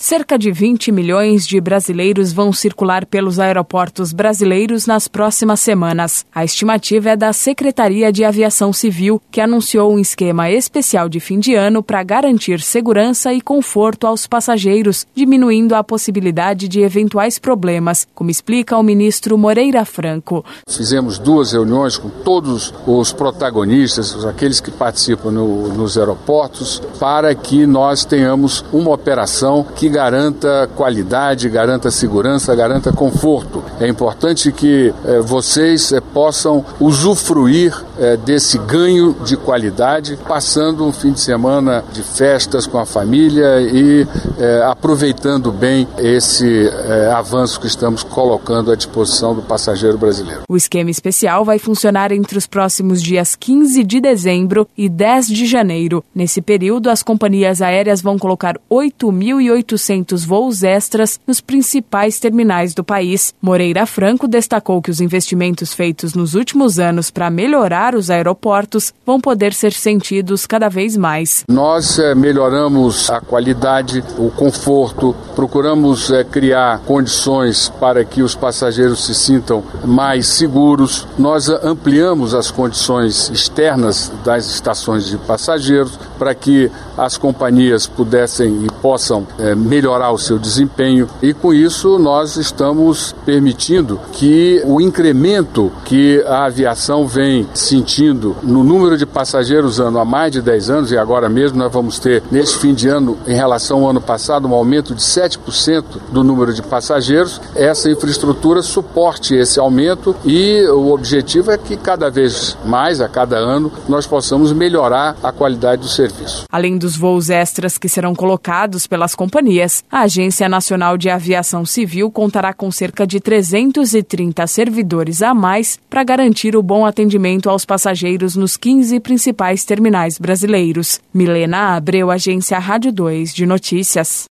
Cerca de 20 milhões de brasileiros vão circular pelos aeroportos brasileiros nas próximas semanas. A estimativa é da Secretaria de Aviação Civil, que anunciou um esquema especial de fim de ano para garantir segurança e conforto aos passageiros, diminuindo a possibilidade de eventuais problemas, como explica o ministro Moreira Franco. Fizemos 2 reuniões com todos os protagonistas, aqueles que participam nos aeroportos, para que nós tenhamos uma operação que garanta qualidade, garanta segurança, garanta conforto. É importante que vocês possam usufruir desse ganho de qualidade, passando um fim de semana de festas com a família e aproveitando bem esse avanço que estamos colocando à disposição do passageiro brasileiro. O esquema especial vai funcionar entre os próximos dias 15 de dezembro e 10 de janeiro. Nesse período, as companhias aéreas vão colocar 8.800 voos extras nos principais terminais do país. Moreira Franco destacou que os investimentos feitos nos últimos anos para melhorar os aeroportos vão poder ser sentidos cada vez mais. Nós melhoramos a qualidade, o conforto, procuramos criar condições para que os passageiros se sintam mais seguros. Nós ampliamos as condições externas das estações de passageiros para que as companhias pudessem e possam melhorar o seu desempenho, e com isso nós estamos permitindo que o incremento que a aviação vem sentindo no número de passageiros ano há mais de 10 anos, e agora mesmo nós vamos ter neste fim de ano, em relação ao ano passado, um aumento de 7% do número de passageiros. Essa infraestrutura suporte esse aumento, e o objetivo é que cada vez mais, a cada ano, nós possamos melhorar a qualidade do serviço. Além dos voos extras que serão colocados pelas companhias, a Agência Nacional de Aviação Civil contará com cerca de 330 servidores a mais para garantir o bom atendimento aos passageiros nos 15 principais terminais brasileiros. Milena Abreu, Agência Rádio 2 de Notícias.